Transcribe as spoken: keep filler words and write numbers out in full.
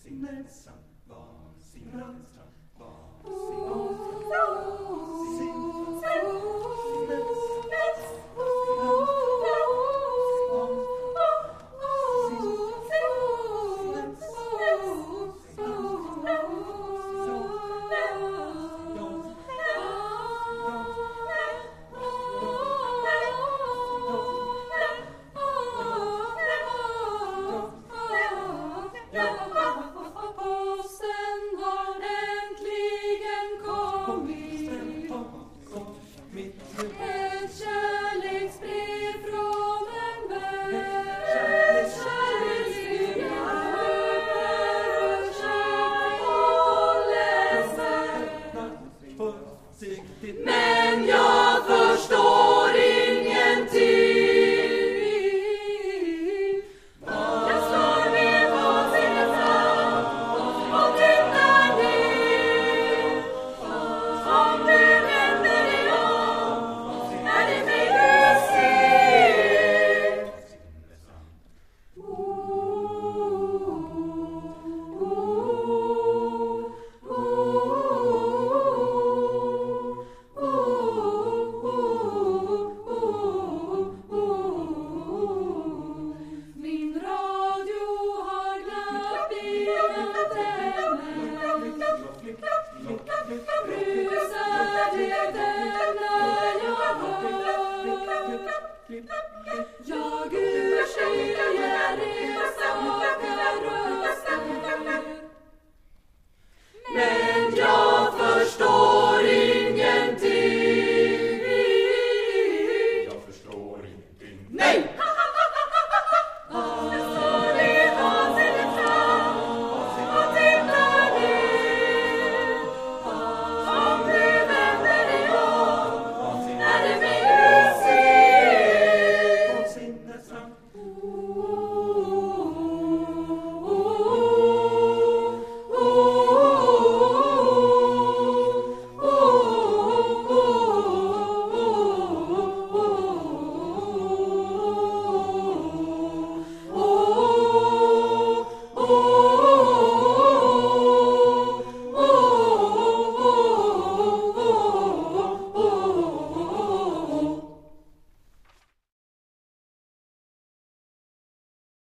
Simrishamn, barn, Simrishamn, barn, men jag förstår ingenting. Jag står vid vansinnets hand och tittar ner. Om det händer idag är det mig du ser. Min radio har glatt i antennen. Rusar det den när jag hör. Jag